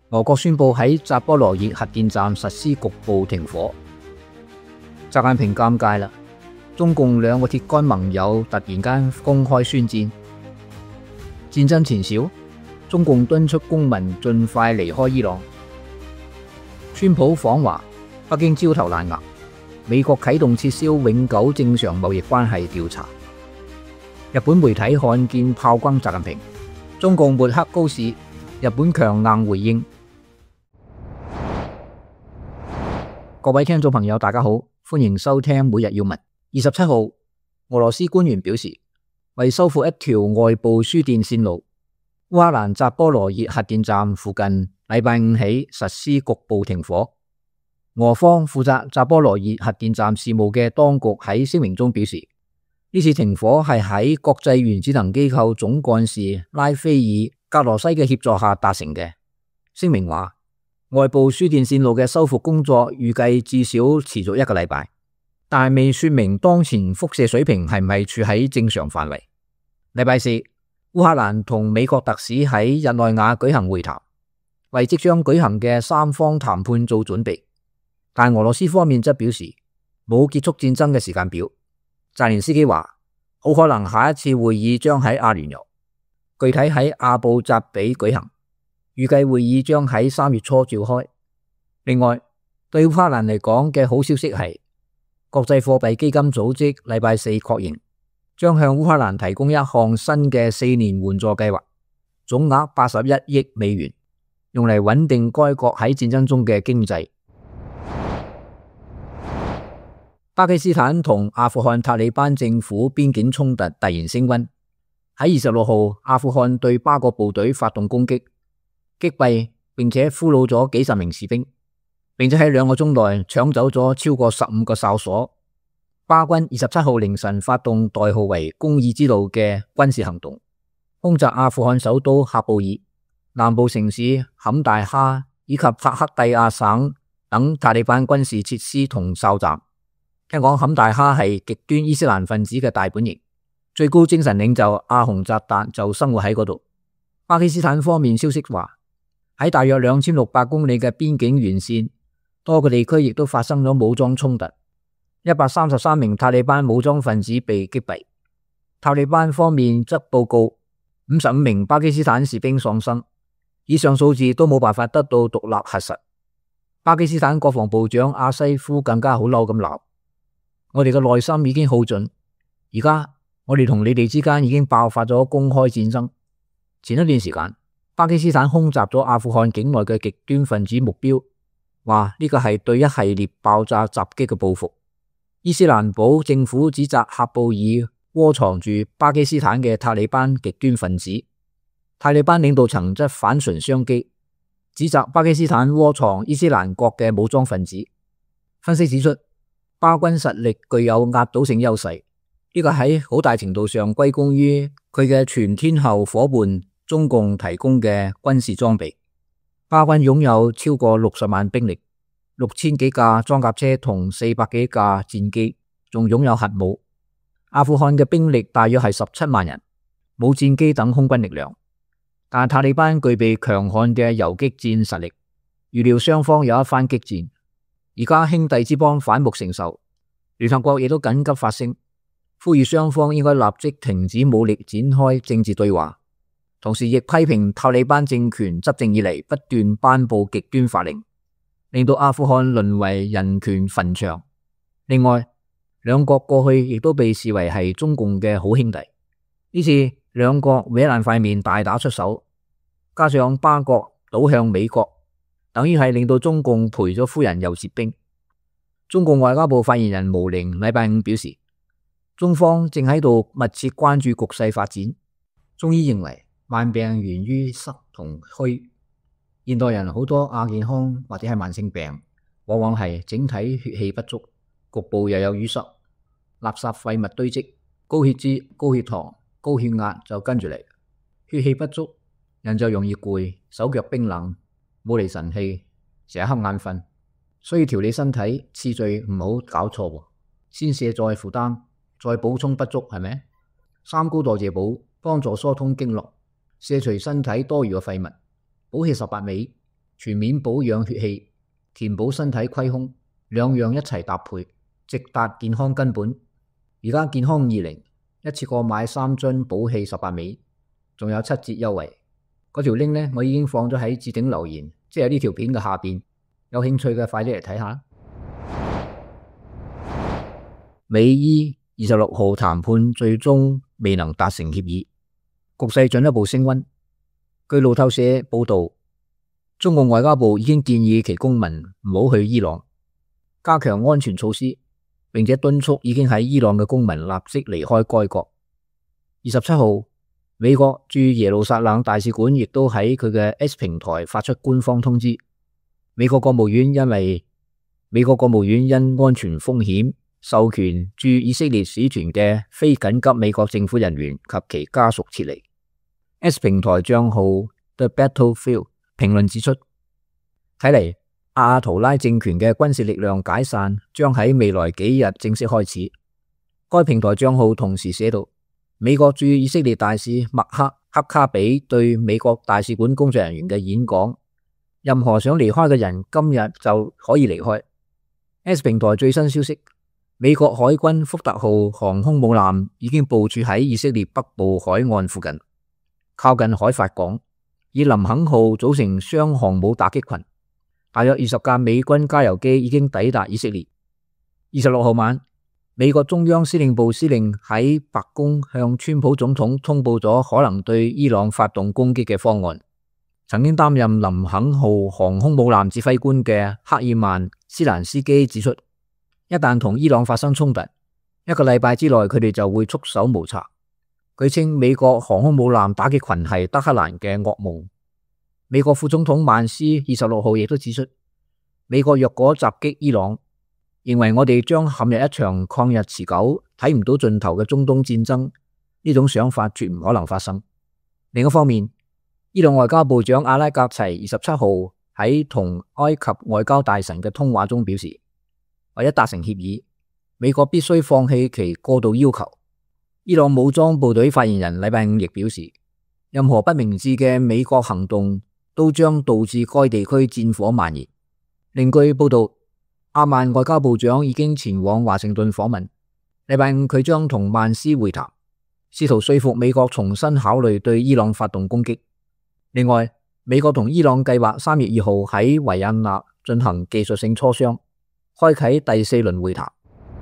俄國宣布喺扎波羅熱核電站實施局部停火。習近平尷尬啦，中共兩個鐵桿盟友突然間公開宣戰。戰爭前夕，中共敦促公民盡快離開伊朗。川普訪華，北京焦頭爛額。美國啟動撤銷永久正常貿易關係調查。日本媒體看見炮轟習近平。中共抹黑高市，日本強硬回應。各位聽眾朋友大家好，歡迎收聽每日要聞。27號，俄羅斯官員表示，為修復一條外部輸電線路，烏克蘭扎波羅熱核電站附近禮拜五起實施局部停火。俄方負責扎波羅熱核電站事務嘅當局喺聲明中表示，呢次停火係喺國際原子能機構總幹事拉斐爾格羅西嘅協助下達成嘅。聲明話，外部輸電線路嘅修復工作預計至少持續1個禮拜，但未說明當前輻射水平係唔係處喺正常範圍。禮拜四，烏克蘭同美國特使喺日內瓦舉行會談，為即將舉行嘅三方談判做準備。但俄羅斯方面則表示冇結束戰爭嘅時間表。澤連斯基話，好可能下一次會議將喺阿聯酋，具體喺阿布扎比舉行，預計會議將喺3月初召開。另外，對烏克蘭嚟講嘅好消息係，國際貨幣基金組織禮拜四確認，將向烏克蘭提供一項新嘅4年援助計劃，總額81億美元，用嚟穩定該國喺戰爭中嘅經濟。巴基斯坦同阿富汗塔利班政府邊境衝突突然升溫。喺26號，阿富汗對巴國部隊發動攻擊，擊斃並且俘虜咗幾十名士兵，並且喺2個鐘內搶走咗超過15個哨所。巴軍27號凌晨發動代號為公義之路嘅軍事行動，空襲阿富汗首都喀布爾、南部城市坎大哈以及帕克蒂亞省等塔利班軍事設施同哨站。聽講坎大哈係極端伊斯蘭分子嘅大本營，最高精神領袖阿洪扎達就生活喺嗰度。巴基斯坦方面消息話，喺大約2600公里嘅邊境沿線，多個地區亦都發生咗武裝衝突，133名塔利班武裝分子被擊斃。塔利班方面則報告55名巴基斯坦士兵喪生，以上數字都冇辦法得到獨立核實。巴基斯坦國防部長阿西夫更加好嬲咁鬧，我哋嘅內心已經耗盡，而家我哋同你哋之間已經爆發咗公開戰爭。前一段時間，巴基斯坦空襲咗阿富汗境內嘅極端分子目標，話呢個係對一系列爆炸襲擊嘅報復。伊斯蘭堡政府指責喀布爾窩藏住巴基斯坦嘅塔利班極端分子，塔利班領導層則反唇相譏，指責巴基斯坦窩藏伊斯蘭國嘅武裝分子。分析指出，巴軍實力具有壓倒性優勢，呢個喺好大程度上歸功於佢嘅全天候夥伴中共提供嘅軍事裝備。巴軍擁有超過60萬兵力，6000幾架裝甲車同400幾架戰機，仲擁有核武。阿富汗嘅兵力大約係17萬人，冇戰機等空軍力量，但塔利班具備強悍嘅游擊戰實力，預料雙方有一番激戰。而家兄弟之邦反目成仇，聯合國亦都緊急發聲，呼籲雙方應該立即停止武力，展開政治對話，同時亦批評塔利班政權執政以嚟不斷頒布極端法令，令到阿富汗淪為人權墳場。另外，兩國過去亦都被視為係中共嘅好兄弟，呢次兩國搲爛塊面大打出手，加上巴國倒向美國，等於係令到中共賠咗夫人又折兵。中共外交部發言人毛寧禮拜五表示，中方正喺度密切關注局勢發展。中醫認為，慢病源於濕同虛，現代人好多亞健康或者係慢性病，往往係整體血氣不足，局部又有淤塞，垃圾廢物堆積，高血脂、高血糖、高血壓就跟住嚟。血氣不足，人就容易攰，手腳冰冷，冇嚟神氣，成日瞌眼瞓，所以調理身體次序唔好搞錯，先卸再負擔，再補充不足，係咪？三高代謝補幫助疏通經絡，卸除身體多餘嘅廢物，補氣18味， 全面保養血氣，填補身體虧空，兩樣一齊搭配，直達健康根本。而家健康20一次過買3樽補氣18味，仲有7折優惠。嗰條 link 呢，我已經放咗喺置頂留言，即係呢條片嘅下邊。有興趣嘅快啲嚟睇下。美伊26號談判最終未能達成協議，局勢進一步升溫。據路透社報道，中共外交部已經建議其公民唔好去伊朗，加強安全措施，並且敦促已經喺伊朗嘅公民立即離開該國。27號，美國駐耶路撒冷大使館亦都喺佢嘅 X 平台發出官方通知，美國國務院因安全風險，授權駐以色列使團嘅非緊急美國政府人員及其家屬撤離。X 平台賬號 The Battlefield 評論指出，睇嚟阿圖拉政權嘅軍事力量解散將喺未來幾日正式開始。該平台賬號同時寫道，美國駐以色列大使麥克卡比對美國大使館工作人員嘅演講，任何想離開嘅人今日就可以離開。X 平台最新消息，美國海軍福特號航空母艦已經部署喺以色列北部海岸附近，靠近海法港，以林肯號組成雙航母打擊群，大約20架美軍加油機已經抵達以色列。26號晚，美國中央司令部司令喺白宮向川普總統通報咗可能對伊朗發動攻擊嘅方案。曾經擔任林肯號航空母艦指揮官嘅克爾曼斯蘭斯基指出，一旦同伊朗發生衝突，1個禮拜之內佢哋就會束手無策。佢稱美國航空母艦打擊群係德黑蘭嘅噩夢。美國副總統曼斯26號亦都指出，美國若果襲擊伊朗，認為我哋將陷入一場曠日持久、睇唔到盡頭嘅中東戰爭，呢種想法絕唔可能發生。另一方面，伊朗外交部長阿拉格齊27號喺同埃及外交大臣嘅通話中表示，為咗達成協議，美國必須放棄其過度要求。伊朗武裝部隊發言人禮拜5亦表示，任何不明智嘅美國行動都將導致該地區戰火蔓延。另據報道，阿曼外交部長已經前往華盛頓訪問，禮拜5佢將同曼斯會談，試圖說服美國重新考慮對伊朗發動攻擊。另外，美國同伊朗計劃3月2號喺維也納進行技術性磋商，開啟第4輪會談。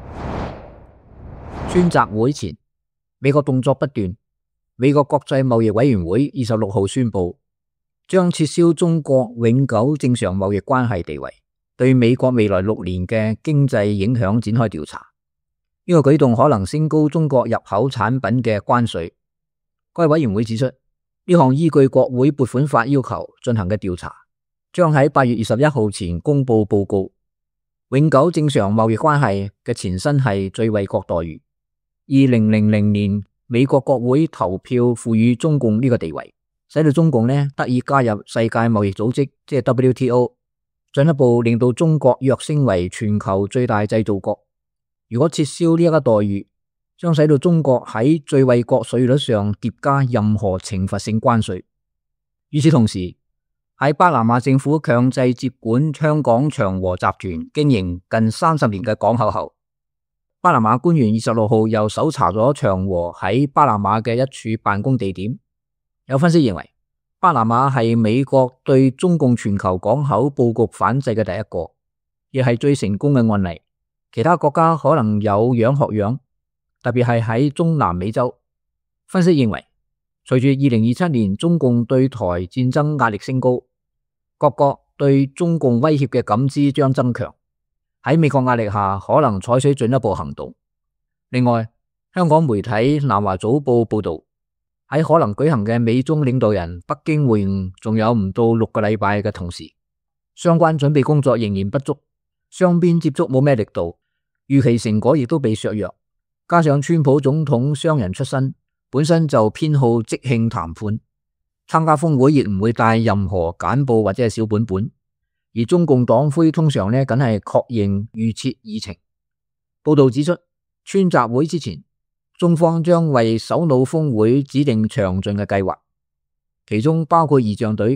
川習會前，美國動作不斷。美國國際貿易委員會26號宣布，將撤銷中國永久正常貿易關係地位，對美國未來6年嘅經濟影響展開調查。呢個舉動可能升高中國入口產品嘅關稅。該委員會指出，呢項依據國會撥款法要求進行嘅調查，將喺8月21號前公布報告。永久正常貿易關係嘅前身係最惠國待遇。2000年，美國國會投票賦予中共呢個地位，使到中共得以加入世界貿易組織，即係 WTO， 進一步令到中國躍升為全球最大製造國。如果撤銷呢一個待遇，將使到中國喺最惠國稅率上疊加任何懲罰性關稅。與此同時，喺巴拿馬政府強制接管香港長和集團經營近30年嘅港口後，巴拿馬官員26號又搜查咗長和喺巴拿馬嘅一處辦公地點。有分析認為，巴拿馬係美國對中共全球港口布局反制嘅第一個，亦係最成功嘅案例。其他國家可能有樣學樣，特別係喺中南美洲。分析認為，隨住2027年中共對台戰爭壓力升高，各國對中共威脅嘅感知將增強，喺美國壓力下可能採取進一步行動。另外，香港媒體南華早報報道，喺可能舉行嘅美中領導人北京會晤仲有唔到6個禮拜嘅同時，相關準備工作仍然不足，雙邊接觸冇咩力度，預期成果亦都被削弱。加上川普總統商人出身，本身就偏好即興談判，參加峰會亦唔會帶任何簡報或者係小本本，而中共黨魁通常梗係確認預設議程。報道指出，川習會之前，中方將為首腦峰會指定詳盡嘅計劃，其中包括儀仗隊、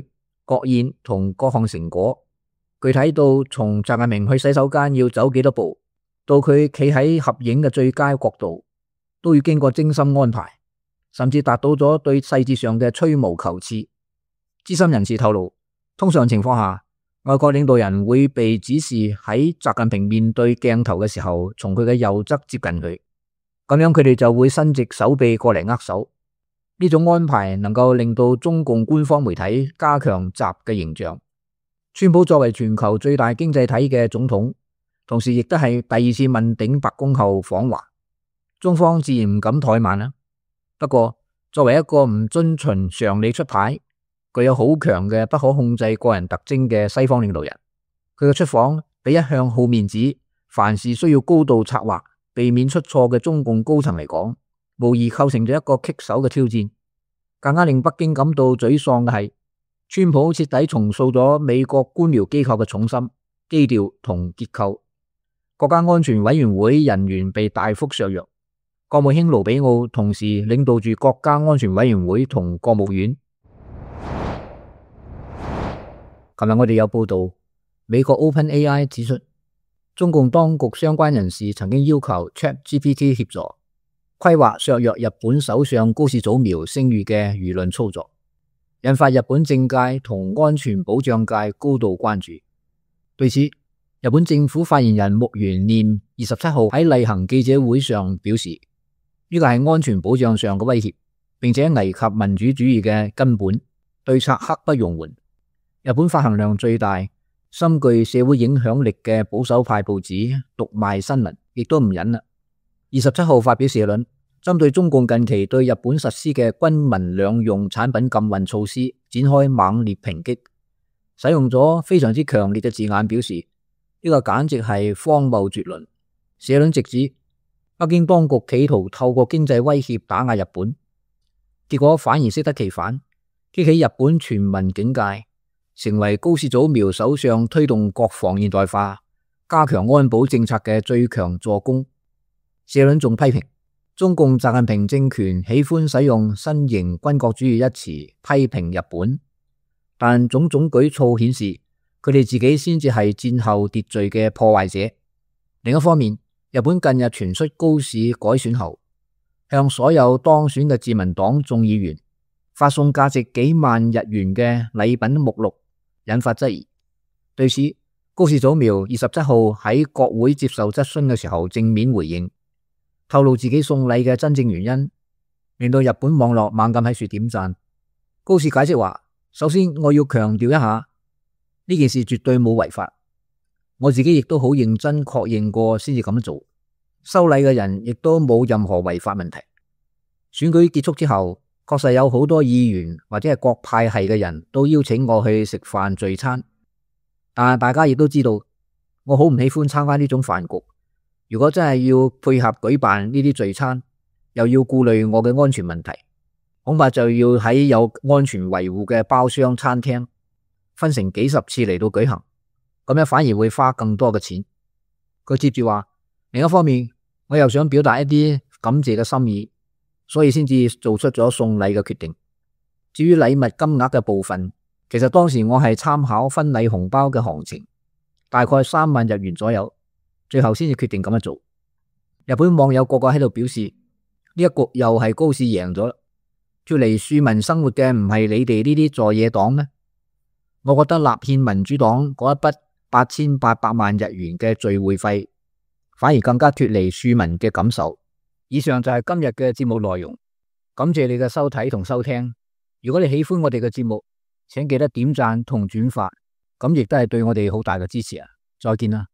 國宴同各項成果。具體到從習近平去洗手間要走幾多步，到佢企喺合影嘅最佳角度，都要經過精心安排，甚至達到咗對細節上嘅吹毛求疵。資深人士透露，通常情況下，外國領導人會被指示喺習近平面對鏡頭嘅時候，從佢嘅右側接近佢，咁樣佢哋就會伸直手臂過嚟握手。呢種安排能夠令到中共官方媒體加強習嘅形象。川普作為全球最大經濟體嘅總統，同時亦都係第二次問鼎白宮後訪華，中方自然唔敢怠慢啦。不過，作為一個唔遵循常理出牌、具有好強嘅不可控制個人特徵嘅西方領導人，佢嘅出訪比一向好面子、凡事需要高度策劃、避免出錯嘅中共高層嚟講，無疑構成咗一個棘手嘅挑戰。更加令北京感到沮喪嘅係，川普徹底重塑咗美國官僚機構嘅重心、基調同結構。國家安全委員會人員被大幅削弱，國務卿盧比奧同時領導住國家安全委員會同國務院。琴日我哋有報道，美國 OpenAI 指出，中共當局相關人士曾經要求 ChatGPT 協助規劃削弱日本首相高市早苗聲譽嘅輿論操作，引發日本政界同安全保障界高度關注。對此，日本政府發言人木原念27號喺例行記者會上表示，呢個係安全保障上嘅威脅，並且危及民主主義嘅根本，對策刻不容緩。日本發行量最大、深具社會影響力嘅保守派報紙讀賣新聞亦都唔忍啦。27號發表社論，針對中共近期對日本實施嘅軍民兩用產品禁運措施展開猛烈抨擊，使用咗非常之強烈嘅字眼，表示呢個簡直係荒謬絕倫。社論直指北京當局企圖透過經濟威脅打壓日本，結果反而適得其反，激起日本全民警戒，成為高市早苗首相推動國防現代化、加強安保政策嘅最強助攻。社論仲批評中共習近平政權喜歡使用新型軍國主義一詞批評日本，但種種舉措顯示佢哋自己先至係戰後秩序嘅破壞者。另一方面，日本近日傳出高市改選後，向所有當選嘅自民黨眾議員發送價值幾萬日元嘅禮品目錄，引發質疑。對此，高市早苗27號喺國會接受質詢嘅時候正面回應，透露自己送禮嘅真正原因，令到日本網絡猛咁喺處點讚。高市解釋話，首先我要強調一下，呢件事絕對冇違法，我自己亦都好認真確認過先至咁做，收禮嘅人亦都冇任何違法問題。選舉結束之後，確實有好多議員或者係各派系嘅人都邀請我去食飯聚餐，但係大家亦都知道，我好唔喜歡參加呢種飯局。如果真係要配合舉辦呢啲聚餐，又要顧慮我嘅安全問題，恐怕就要喺有安全維護嘅包廂餐廳分成幾十次嚟到舉行，咁樣反而會花更多嘅錢。佢接住話，另一方面我又想表達一啲感謝嘅心意，所以先至做出咗送禮嘅決定。至於禮物金額嘅部分，其實當時我係參考婚禮紅包嘅行情，大概3萬日元左右，最後先至決定咁樣做。日本網友個個喺度表示，呢一局又係高市贏咗啦，脫離庶民生活嘅唔係你哋呢啲在野黨咩？我覺得立憲民主黨嗰一筆8800萬日元嘅聚會費，反而更加脫離庶民嘅感受。以上就係今日嘅節目內容，感謝你嘅收睇同收聽。如果你喜歡我哋嘅節目，請記得點讚同轉發，咁亦都係對我哋好大嘅支持啊！再見啦。